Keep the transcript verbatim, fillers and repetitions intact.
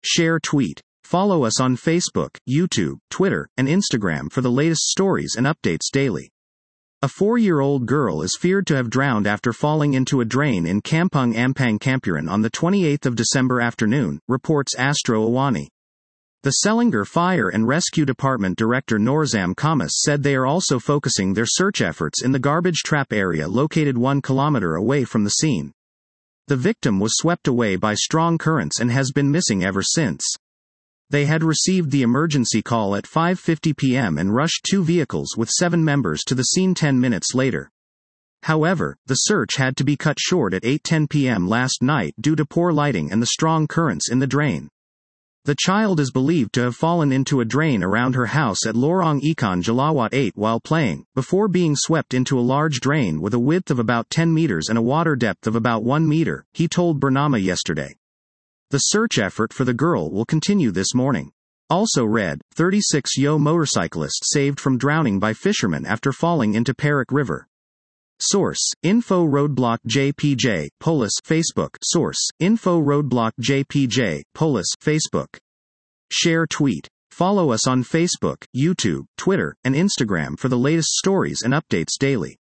Share tweet. Follow us on Facebook, YouTube, Twitter, and Instagram for the latest stories and updates daily. A four-year-old girl is feared to have drowned after falling into a drain in Kampung Ampang Kampuran on the twenty-eighth of December afternoon, reports Astro Awani. The Selangor Fire and Rescue Department Director Norzam Kamas said they are also focusing their search efforts in the garbage trap area located one kilometer away from the scene. The victim was swept away by strong currents and has been missing ever since. They had received the emergency call at five fifty p m and rushed two vehicles with seven members to the scene ten minutes later. However, the search had to be cut short at eight ten p m last night due to poor lighting and the strong currents in the drain. The child is believed to have fallen into a drain around her house at Lorong Ikan Jalawat eight while playing, before being swept into a large drain with a width of about ten meters and a water depth of about one meter, he told Bernama yesterday. The search effort for the girl will continue this morning. Also read, thirty-six-year-old motorcyclist saved from drowning by fishermen after falling into Perak River. Source, Info Roadblock J P J, Polis, Facebook. Source, Info Roadblock J P J, Polis, Facebook. Share tweet. Follow us on Facebook, YouTube, Twitter, and Instagram for the latest stories and updates daily.